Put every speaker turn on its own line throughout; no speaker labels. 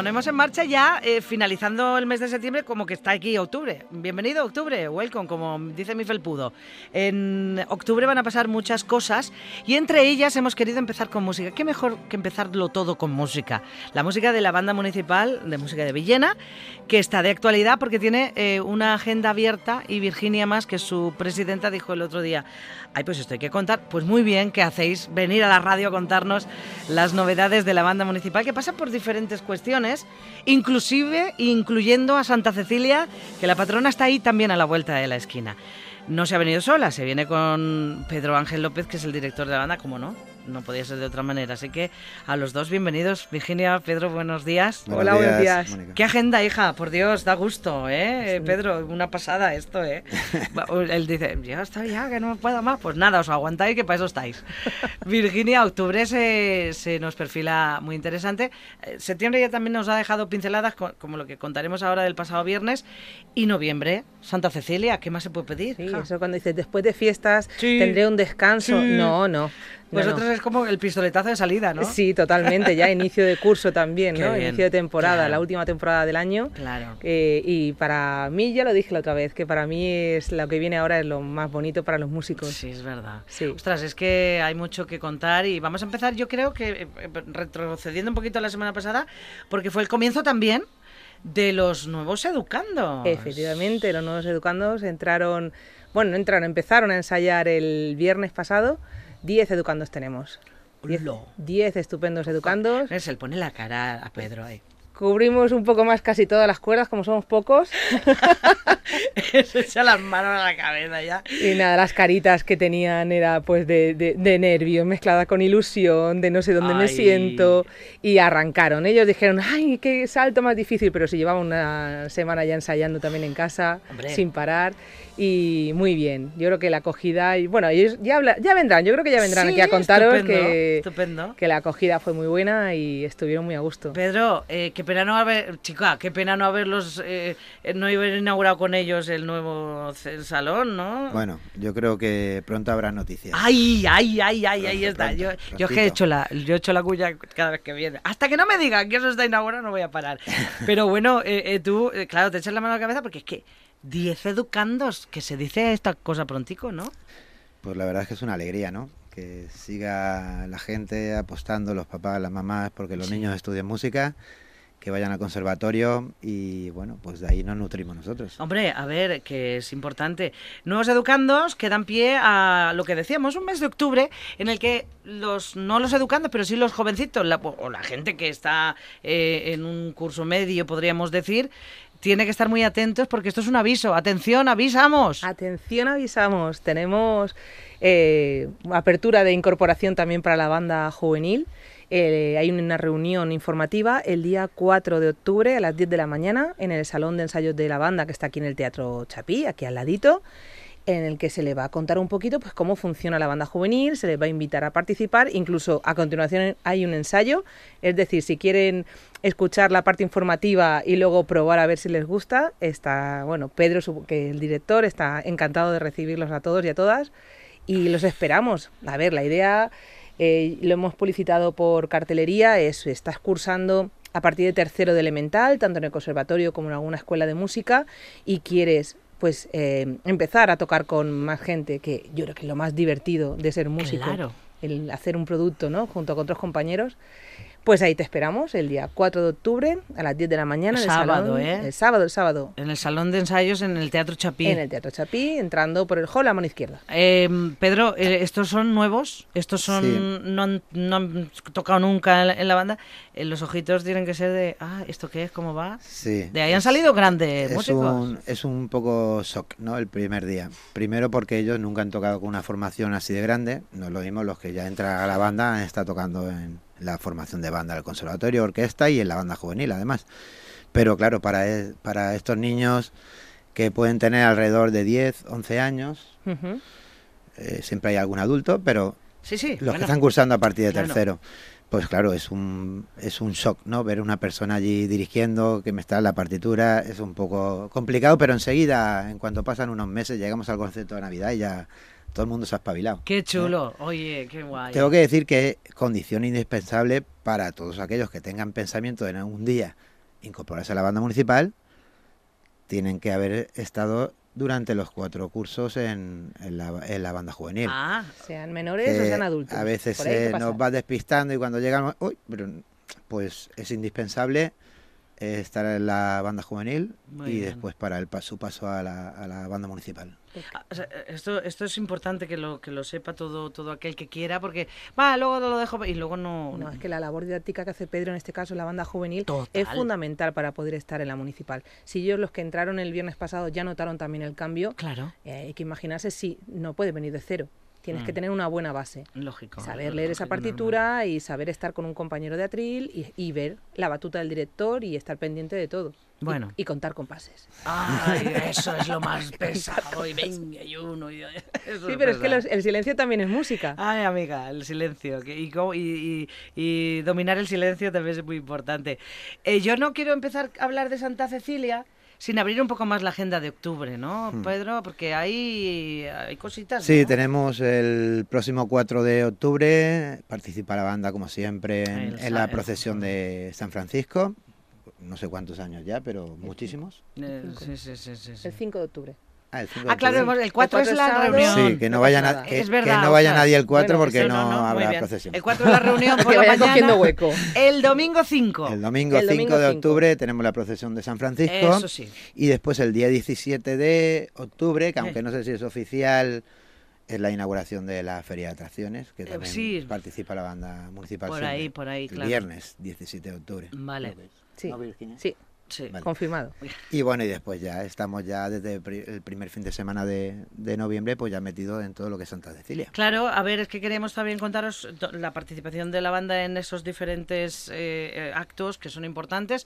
ponemos en marcha ya, finalizando el mes de septiembre, como que está aquí octubre. Bienvenido octubre, welcome, como dice mi felpudo. En octubre van a pasar muchas cosas y entre ellas hemos querido empezar con música. ¿Qué mejor que empezarlo todo con música? La música de la Banda Municipal de Música de Villena, que está de actualidad porque tiene una agenda abierta, y Virginia Mas, que es su presidenta, dijo el otro día: ay, pues esto hay que contar. Pues muy bien que hacéis venir a la radio a contarnos las novedades de la Banda Municipal, que pasa por diferentes cuestiones, incluyendo a Santa Cecilia, que la patrona está ahí también a la vuelta de la esquina. No se ha venido sola, se viene con Pedro Ángel López, que es el director de la banda, como no podía ser de otra manera. Así que a los dos, bienvenidos. Virginia, Pedro, buenos días.
Hola, buenos días.
Mónica.
¿Qué agenda, hija? Por Dios, da gusto, ¿eh? Sí. Pedro, una pasada esto, ¿eh? Él dice, ya está, ya, que no puedo más. Pues nada, os aguantáis, que para eso estáis. Virginia, octubre se nos perfila muy interesante. Septiembre ya también nos ha dejado pinceladas, como lo que contaremos ahora del pasado viernes. Y noviembre, Santa Cecilia, ¿qué más se puede pedir?
Sí, eso cuando dices, después de fiestas tendré un descanso. Sí. No.
Vosotros es como el pistoletazo de salida, ¿no?
Sí, totalmente, ya inicio de curso también, ¿no? Inicio de temporada,
claro.
La última temporada del año.
Claro.
Y para mí, ya lo dije la otra vez, que para mí es lo que viene ahora es lo más bonito para los músicos.
Sí, es verdad.
Sí.
Ostras, es que hay mucho que contar y vamos a empezar, yo creo que retrocediendo un poquito a la semana pasada, porque fue el comienzo también de los nuevos educandos.
Efectivamente, los nuevos educandos empezaron a ensayar el viernes pasado. 10 educandos tenemos. 10 estupendos educandos.
Se le pone la cara a Pedro ahí.
Cubrimos un poco más casi todas las cuerdas, como somos pocos.
Se echa las manos a la cabeza ya.
Y nada, las caritas que tenían era pues de nervios, mezclada con ilusión, de no sé dónde me siento. Y arrancaron. Ellos dijeron, ay, qué salto más difícil. Pero se llevaba una semana ya ensayando también en casa, sin parar. Y muy bien, yo creo que la acogida, y bueno, ellos ya vendrán, yo creo que ya vendrán aquí a contaros
estupendo.
Que la acogida fue muy buena y estuvieron muy a gusto.
Pedro, qué pena no haberlos, no haber inaugurado con ellos el nuevo salón, ¿no?
Bueno, yo creo que pronto habrá noticias.
Ahí está. Yo es que he hecho la cuya cada vez que viene. Hasta que no me digan que eso está inaugurado no voy a parar. Pero bueno, tú, claro, te echas la mano a la cabeza porque es que 10 educandos, que se dice esta cosa prontico, ¿no?
Pues la verdad es que es una alegría, ¿no? Que siga la gente apostando, los papás, las mamás, porque los niños estudien música, que vayan al conservatorio y, bueno, pues de ahí nos nutrimos nosotros.
Hombre, a ver, que es importante. Nuevos educandos que dan pie a lo que decíamos, un mes de octubre en el que no los educandos, pero sí los jovencitos, o la gente que está en un curso medio, podríamos decir, tiene que estar muy atentos porque esto es un aviso. ¡Atención, avisamos!
¡Atención, avisamos! Tenemos apertura de incorporación también para la banda juvenil. Hay una reunión informativa el día 4 de octubre a las 10 de la mañana en el Salón de Ensayos de la Banda, que está aquí en el Teatro Chapí, aquí al ladito, en el que se le va a contar un poquito pues cómo funciona la banda juvenil, se les va a invitar a participar, incluso a continuación hay un ensayo, es decir, si quieren escuchar la parte informativa y luego probar a ver si les gusta, Pedro, que es el director, está encantado de recibirlos a todos y a todas y los esperamos. A ver, la idea, lo hemos publicitado por cartelería, estás cursando a partir de tercero de elemental, tanto en el conservatorio como en alguna escuela de música y quieres pues empezar a tocar con más gente, que yo creo que es lo más divertido de ser músico,
claro.
El hacer un producto, ¿no?, junto con otros compañeros. Pues ahí te esperamos, el día 4 de octubre, a las 10 de la mañana. El sábado.
En el Salón de Ensayos, en el Teatro Chapí.
En el Teatro Chapí, entrando por el hall a mano izquierda.
Pedro, ¿estos son nuevos? ¿Estos son sí. no han tocado nunca en la banda? Los ojitos tienen que ser de, ¿esto qué es? ¿Cómo va?
Sí.
De ahí han salido grandes músicos.
Es un poco shock, ¿no?, el primer día. Primero porque ellos nunca han tocado con una formación así de grande. No es lo mismo, los que ya entran a la banda han estado tocando en la formación de banda del conservatorio, orquesta y en la banda juvenil además, pero claro, para estos niños que pueden tener alrededor de 10, 11 años, siempre hay algún adulto, pero los que están cursando a partir de tercero, pues claro, es un shock, ¿no?, ver una persona allí dirigiendo, que me está en la partitura, es un poco complicado, pero enseguida, en cuanto pasan unos meses, llegamos al concierto de Navidad y ya todo el mundo se ha espabilado.
¡Qué chulo! Oye, qué guay.
Tengo que decir que es condición indispensable para todos aquellos que tengan pensamiento en algún día incorporarse a la banda municipal, tienen que haber estado durante los 4 cursos en la banda juvenil.
Sean menores o sean adultos.
A veces nos va despistando y cuando llegamos, pues es indispensable estar en la banda juvenil después para su paso a la banda municipal.
O sea, esto es importante que lo sepa todo aquel que quiera, porque luego lo dejo y luego no...
No, es que la labor didáctica que hace Pedro, en este caso en la banda juvenil,
Total.
es fundamental para poder estar en la municipal. Si ellos, los que entraron el viernes pasado, ya notaron también el cambio,
claro,
hay que imaginarse si no puede venir de cero. Tienes que tener una buena base.
Lógico.
Saber leer esa partitura normal. Y saber estar con un compañero de atril y ver la batuta del director y estar pendiente de todo.
Bueno.
Y contar compases.
Ay, eso es lo más pesado. Y venga, y uno. Sí,
pero es que el silencio también es música.
Ay, amiga, el silencio. Y dominar el silencio también es muy importante. Yo no quiero empezar a hablar de Santa Cecilia sin abrir un poco más la agenda de octubre, ¿no, Pedro? Porque hay cositas, ¿no?
Sí, tenemos el próximo 4 de octubre, participa la banda, como siempre, en la procesión de San Francisco. No sé cuántos años ya, pero muchísimos.
Sí.
El 5 de octubre.
El 5 de octubre.
Claro, el 4 es la reunión.
Sí, que no vaya, nadie el 4 porque no habrá procesión.
El 4 es la reunión por la mañana.
Cogiendo hueco.
El domingo 5.
El domingo 5 de octubre tenemos la procesión de San Francisco.
Eso sí.
Y después el día 17 de octubre, que aunque no sé si es oficial, es la inauguración de la Feria de Atracciones, que también participa la banda municipal.
Por ahí,
claro. El viernes 17 de octubre.
Vale.
Sí.
¿No, Virginia?
Sí.
Vale.
Confirmado.
Y bueno, y después ya estamos ya desde el primer fin de semana de noviembre, pues ya metidos en todo lo que es Santa Cecilia.
Claro, a ver, es que queremos también contaros la participación de la banda en esos diferentes actos que son importantes.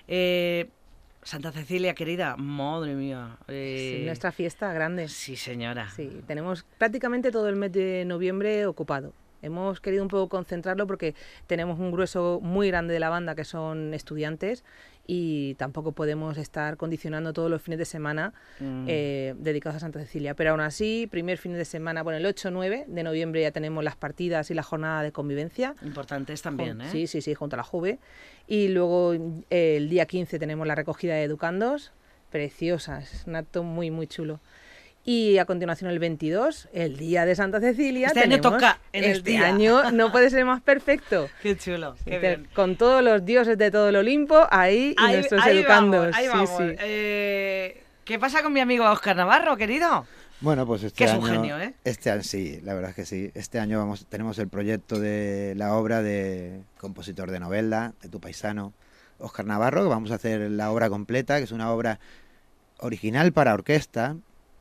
Santa Cecilia, querida, madre mía.
Nuestra fiesta grande.
Sí, señora.
Sí, tenemos prácticamente todo el mes de noviembre ocupado. Hemos querido un poco concentrarlo porque tenemos un grueso muy grande de la banda que son estudiantes y tampoco podemos estar condicionando todos los fines de semana dedicados a Santa Cecilia. Pero aún así, primer fin de semana, el 8-9 de noviembre ya tenemos las partidas y la jornada de convivencia.
Importantes también,
¿eh? Sí, junto a la Juve. Y luego el día 15 tenemos la recogida de educandos, preciosas, es un acto muy, muy chulo. Y a continuación el 22, el día de Santa Cecilia.
Este año toca en el día.
Este año no puede ser más perfecto.
Qué chulo, qué bien.
Con todos los dioses de todo el Olimpo ahí y nuestros educandos.
Ahí vamos.
Sí.
¿Qué pasa con mi amigo Óscar Navarro, querido?
Bueno, pues
que es un genio, ¿eh?
Este año sí, la verdad es que sí. Este año tenemos el proyecto de la obra de compositor de novela, de tu paisano, Óscar Navarro, que vamos a hacer la obra completa, que es una obra original para orquesta.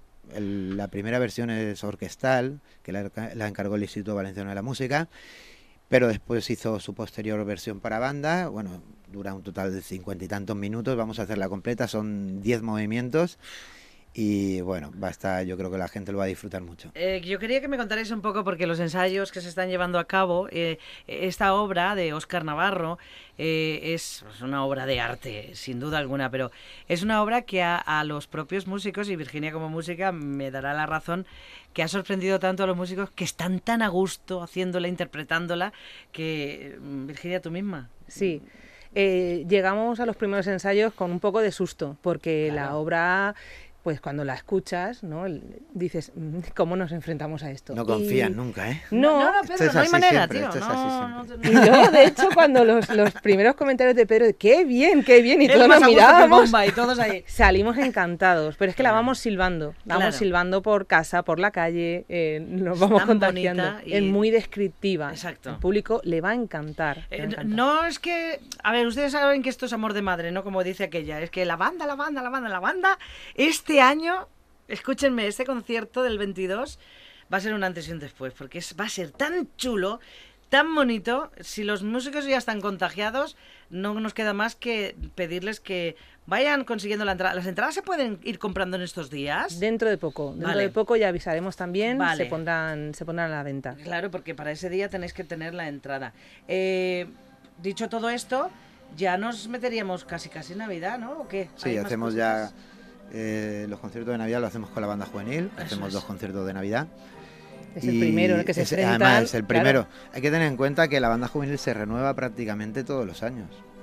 La primera versión es orquestal, que la encargó el Instituto Valenciano de la Música, pero después hizo su posterior versión para banda. Bueno, dura un total de 50 y tantos minutos, vamos a hacerla completa, son 10 movimientos. Y bueno, yo creo que la gente lo va a disfrutar mucho.
Yo quería que me contarais un poco, porque los ensayos que se están llevando a cabo, esta obra de Óscar Navarro es una obra de arte, sin duda alguna, pero es una obra que a los propios músicos, y Virginia como música me dará la razón, que ha sorprendido tanto a los músicos que están tan a gusto haciéndola, interpretándola, que Virginia, tú misma.
Sí. Llegamos a los primeros ensayos con un poco de susto, porque la obra... Pues cuando la escuchas, ¿no? Dices, ¿cómo nos enfrentamos a esto?
No confían nunca, ¿eh?
No, Pedro, no hay manera, tío.
Y yo, de hecho, cuando los primeros comentarios de Pedro, ¡qué bien! Y todos nos mirábamos.
Y todos ahí.
Salimos encantados, pero es que la vamos silbando. Silbando por casa, por la calle, nos vamos contagiando. Es muy descriptiva.
Exacto.
Al público le va a encantar.
No es que... A ver, ustedes saben que esto es amor de madre, ¿no? Como dice aquella. Es que la banda... Este año, escúchenme, este concierto del 22 va a ser un antes y un después, porque va a ser tan chulo, tan bonito. Si los músicos ya están contagiados, no nos queda más que pedirles que vayan consiguiendo la entrada. ¿Las entradas se pueden ir comprando en estos días?
Dentro de poco ya avisaremos también, se pondrán a la venta.
Claro, porque para ese día tenéis que tener la entrada. Dicho todo esto, ya nos meteríamos casi en Navidad, ¿no? ¿O qué?
Sí, hacemos ya... los conciertos de Navidad lo hacemos con la banda juvenil, hacemos 2 conciertos de Navidad.
Es el primero en el que se enfrentan.
Además, es el primero. Claro. Hay que tener en cuenta que la banda juvenil se renueva prácticamente todos los años.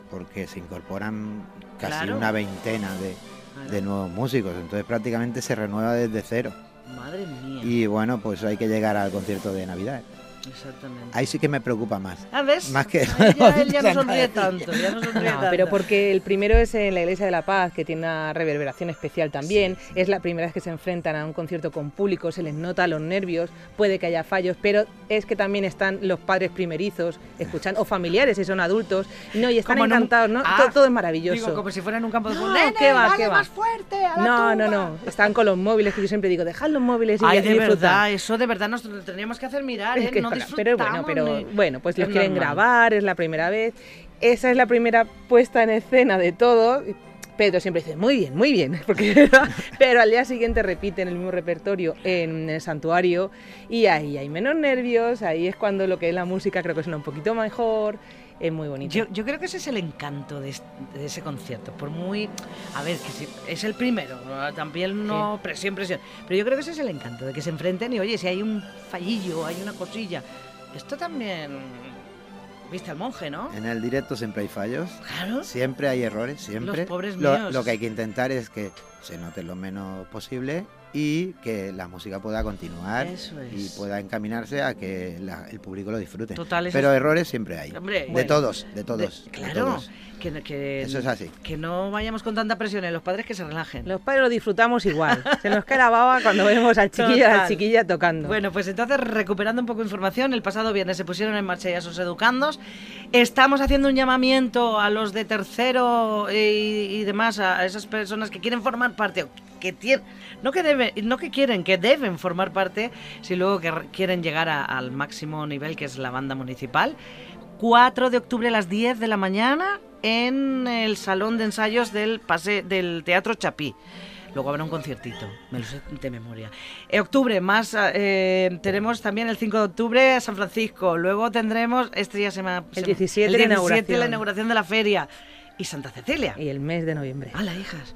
porque se incorporan casi
Claro.
una veintena de nuevos músicos, entonces prácticamente se renueva desde cero.
Madre mía.
Y bueno, pues hay que llegar al concierto de Navidad.
Exactamente.
Ahí sí que me preocupa más.
¿Ves?
Más que
Ahí ya, él ya no
Santa
sonríe
Cecilia.
tanto, ya no sonríe
No,
tanto.
pero porque el primero es en la Iglesia de la Paz, que tiene una reverberación especial también. Es la primera vez que se enfrentan a un concierto con público, se les nota los nervios, puede que haya fallos, pero es que también están los padres primerizos escuchando, o familiares si son adultos, no, y están
Como en un-
encantados, ¿no?
Ah,
Todo es maravilloso.
Digo, como si fuera en un campo de fútbol.
No,
¡Nene,
qué va,
dale
qué va.
más fuerte a la
No, no,
tumba!
no, están con los móviles, que yo siempre digo, dejad los móviles y
Ay,
y
de
disfrutad.
verdad, eso de verdad nos lo teníamos que hacer mirar,
Es
¿eh?
que
No
es pero bueno,
disfrutamos ni-
bueno, pues los
Es
quieren
normal.
grabar, es la primera vez. Esa es la primera puesta en escena de todo. Pedro siempre dice, muy bien, porque, pero al día siguiente repiten el mismo repertorio en el santuario y ahí hay menos nervios, ahí es cuando lo que es la música creo que suena un poquito mejor, es muy bonito.
Yo creo que ese es el encanto de ese concierto, por muy... A ver, que es el primero, también no presión, pero yo creo que ese es el encanto, de que se enfrenten y oye, si hay un fallillo, hay una cosilla, esto también... Viste al monje, ¿no?
En el directo siempre hay fallos,
Claro.
siempre hay errores, siempre.
Los pobres
Lo
míos.
que hay que intentar es que se note lo menos posible y que la música pueda continuar
Eso es.
y pueda encaminarse a que el público lo disfrute.
Total, eso
Pero
es-
errores siempre hay.
Hombre,
de
bueno,
todos, de
de-
todos. de
claro,
todos.
que
Eso es así.
Que no vayamos con tanta presión en los padres, que se relajen.
Los padres lo disfrutamos igual, se nos cae la baba cuando vemos al chiquillo y a la
Total.
chiquilla tocando.
Bueno, pues entonces, recuperando un poco de información, el pasado viernes se pusieron en marcha ya sus educandos. Estamos haciendo un llamamiento a los de tercero y demás, a esas personas que quieren formar parte, o que tienen, no que quieren, que deben formar parte, si luego que quieren llegar al máximo nivel, que es la banda municipal. 4 de octubre a las 10 de la mañana en el salón de ensayos del Teatro Chapí. Luego habrá un conciertito, me lo sé de memoria. Octubre, más tenemos también el 5 de octubre San Francisco. Luego tendremos, este ya se me ha...
El 17 la inauguración.
la inauguración de la feria. Y Santa Cecilia.
Y el mes de noviembre.
¡Hala, hijas!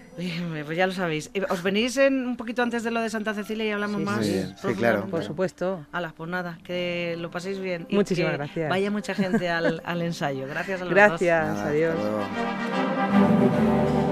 Uy, pues ya lo sabéis. ¿Os venís un poquito antes de lo de Santa Cecilia y hablamos
Sí,
más?
muy bien. Sí,
profundamente?
claro.
Por supuesto.
Hala, pues nada, que lo paséis bien. Y
Muchísimas
que
gracias.
Vaya mucha gente al ensayo. Gracias a los dos.
Gracias,
Nada, hasta
adiós.
luego.